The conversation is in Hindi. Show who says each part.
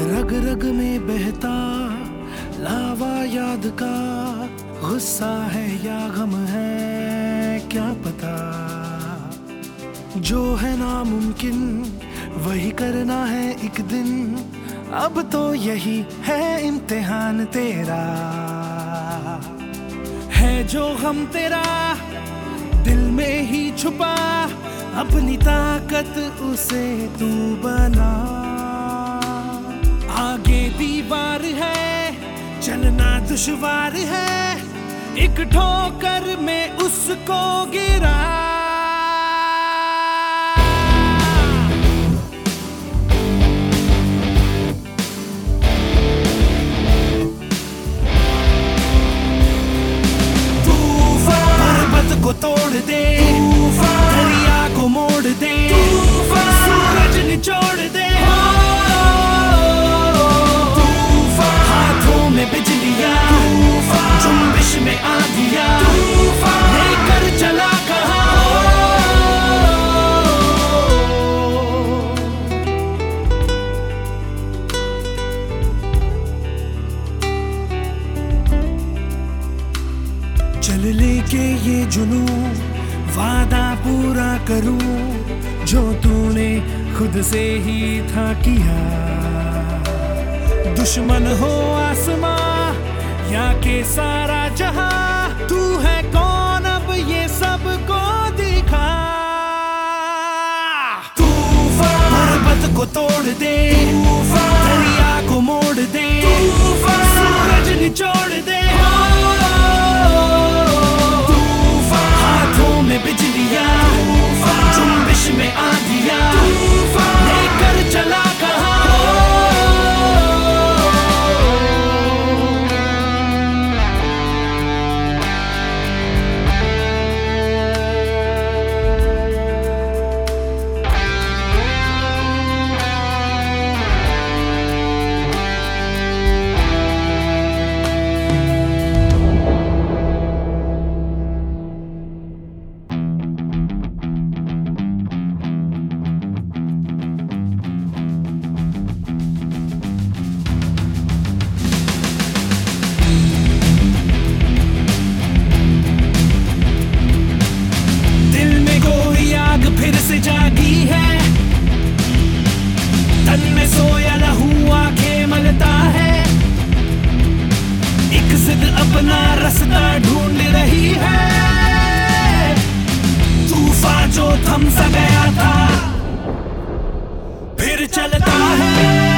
Speaker 1: रग रग में बहता लावा याद का, गुस्सा है या गम है क्या पता। जो है नामुमकिन वही करना है एक दिन, अब तो यही है इम्तिहान तेरा। है जो गम तेरा दिल में ही छुपा, अपनी ताकत उसे तू बना। आगे दीवार है चलना दुश्वार है, एक ठोकर में उसको गिरा। को तोड़ दे, दरिया को मोड़ दे, सूरज निचोड़ दे, हाथों में बिजलियां, जुम्बिश में आंधियां, लेकर चला कहां। चल लेके ये जुनून वादा पूरा करूं, जो तूने खुद से ही था किया। दुश्मन हो आसमां या के सारा जहां, तू है कौन अब ये सबको दिखा। तूफान पर्वत को तोड़ दे, दरिया को मोड़ दे, सूरज निचोड़ दे, बिजलियां, जुम्बिश में आंधियां, लेकर चला कहां। फिर से जागी है, तन में सोया लहू आंखें मलता है, एक जिद अपना रास्ता ढूंढ रही है। तूफान जो थम सा गया था फिर चलता है।